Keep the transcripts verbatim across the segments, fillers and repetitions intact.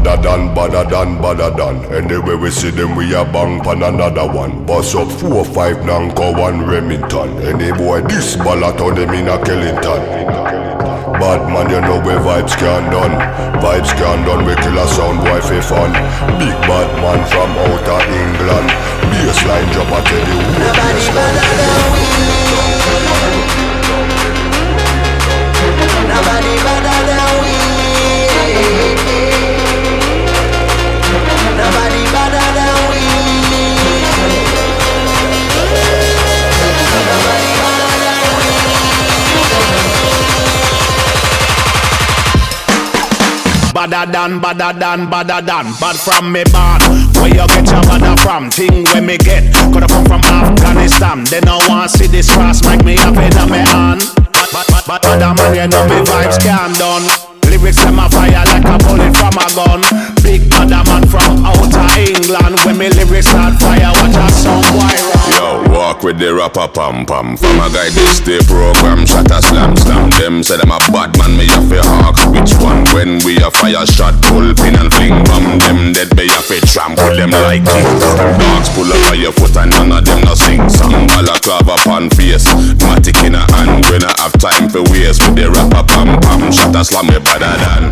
Badder than, badder than, badder than. Anyway we see them, we a bang pan another one. Bust up four, five, Nanko, one Remington. Any boy this ballot on them in a Kellington. Bad man, you know where vibes can done. Vibes can done, we kill a sound boy for fun. Big bad man from outer England. Bassline drop, I tell you who nobody better than we. Nobody better than we. Nobody better than we. Nobody better than we. Badder than, badder than, badder than. Bad from me born. Where you get your badder from? Thing where me get. Coulda come from Afghanistan. They no want see this cross make me up in a me hand. But, but, but, but, badder man, you know me vibes can done. Lyrics them a fire like a bullet from a gun. Big badder man from outer England. When me lyrics start fire, watch a song boy run. Yo, walk with the rapper pam pam. From a guy this day program, shot a slam slam. Them say them a bad man, me a fi hawk. Which one? When we a fire shot, pull pin and fling bomb. Them dead be a fi trample them like kings. Dogs pull up on your foot and none of them no sing song. Balaclava pan face, matic in a hand. We not have time for waste with the rapper pam pam. Shot a slam me badder than.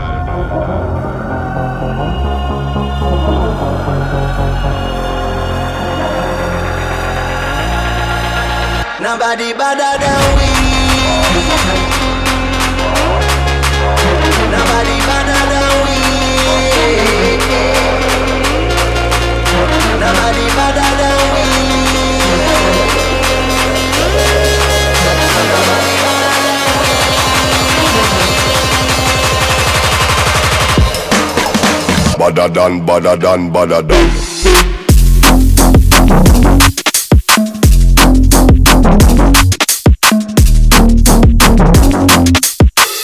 Nobody better than we. Nobody better than we. Nobody better than we. Badder than, badder than, badder than.